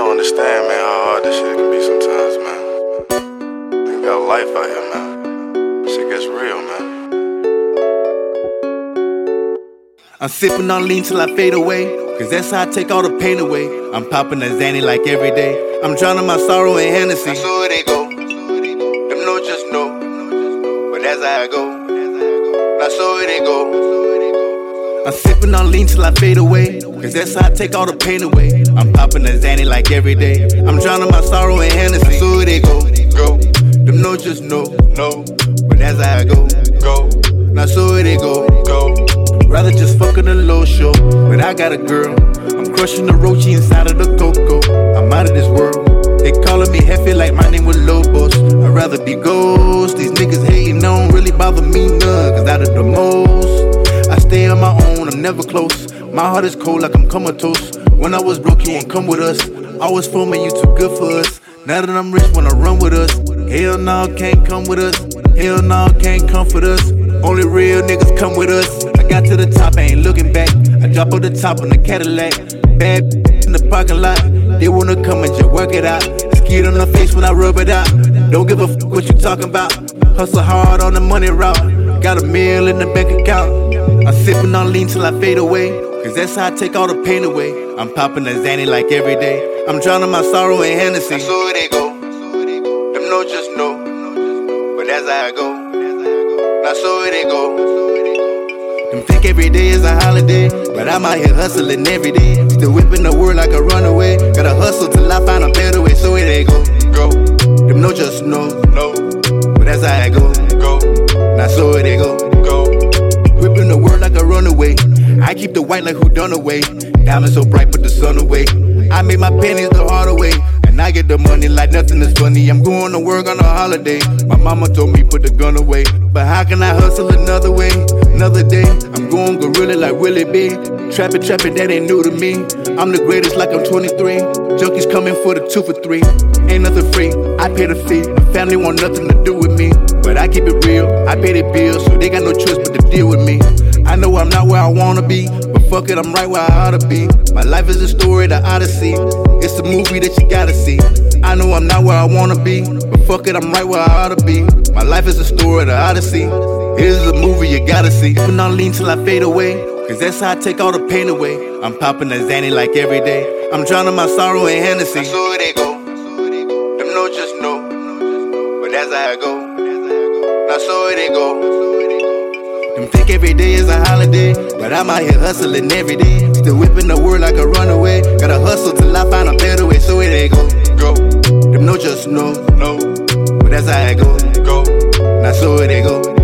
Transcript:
don't understand, man, how hard this shit can be sometimes, man. You got life out here, man. Shit gets real, man. I'm sipping on lean till I fade away, cause that's how I take all the pain away. I'm popping a Xanny like every day. I'm drowning my sorrow in Hennessy. That's where they go. Them know just know. But that's how I go. That's where they go. I'm sipping on lean till I fade away, cause that's how I take all the pain away. I'm popping a Xanny like every day. I'm drowning my sorrow in Hennessy. That's where they go. Them know just know. But that's how I go. That's where they go. Rather just fuck in a low show, but I got a girl. I'm crushing the roachy inside of the cocoa. I'm out of this world. They calling me Hefe like my name was Lobos. I'd rather be ghost. These niggas hating, don't really bother me none. Cause out of the most, I stay on my own, I'm never close. My heart is cold like I'm comatose. When I was broke, you won't come with us. Always filming, you too good for us. Now that I'm rich, wanna run with us. Hell no, can't come with us. Hell no, can't comfort us. Only real niggas come with us. I got to the top, I ain't looking back. I drop on the top on the Cadillac. Bad in the parking lot. They wanna come and just work it out. Skid on the face when I rub it out. Don't give a fuck what you talking about. Hustle hard on the money route. Got $1 million in the bank account. I'm sipping on lean till I fade away, cause that's how I take all the pain away. I'm popping a Xanny like every day. I'm drowning my sorrow in Hennessy. That's where they go. Them know just know. But that's how I go. That's where they go. Them think every day is a holiday, but I'm out here hustling every day. Still whipping the world like a runaway. Gotta hustle till I find a better way. So where they go. Them know just know. But that's how I go. That's where they go. Whipping the world like a runaway. I keep the white like who done away. Diamonds so bright, put the sun away. I made my pennies the harder way, and I get the money like nothing is funny. I'm going to work on a holiday. My mama told me put the gun away, but how can I hustle another way? Another day, I'm going gorilla like Willie B. Trapping, that ain't new to me. I'm the greatest like I'm 23. Junkies coming for the 2 for 3. Ain't nothing free, I pay the fee. Family want nothing to do with me, but I keep it real. I pay their bills, so they got no choice but to deal with me. I know I'm not where I wanna be, but fuck it, I'm right where I oughta be. My life is a story, the Odyssey. It's a movie that you gotta see. I know I'm not where I wanna be, but fuck it, I'm right where I oughta be. My life is a story, the Odyssey. It is a movie you gotta see. Sipping on lean till I fade away, cause that's how I take all the pain away. I'm popping a Xanny like every day. I'm drowning my sorrow in Hennessy. That's where they go. Them know just know. But that's how I go. That's where they go. Them think every day is a holiday, but I'm out here hustling every day. Still whipping the world like a runaway. Gotta hustle till I find a better way. So where they go. Them know just know. But that's how I go. That's where they go.